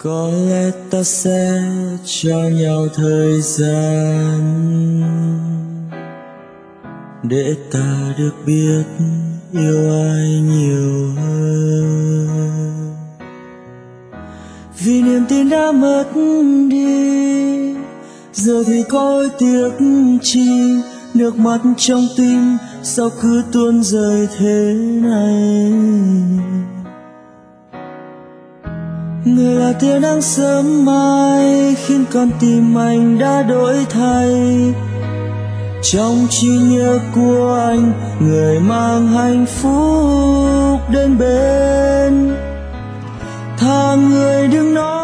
Có lẽ ta sẽ cho nhau thời gian để ta được biết yêu ai nhiều hơn. Vì niềm tin đã mất đi, giờ thì có tiếc chi, nước mắt trong tim sao cứ tuôn rơi thế này. Người là tia nắng sớm mai khiến con tim anh đã đổi thay. Trong trí nhớ của anh, người mang hạnh phúc đến bên. Thà người đừng nói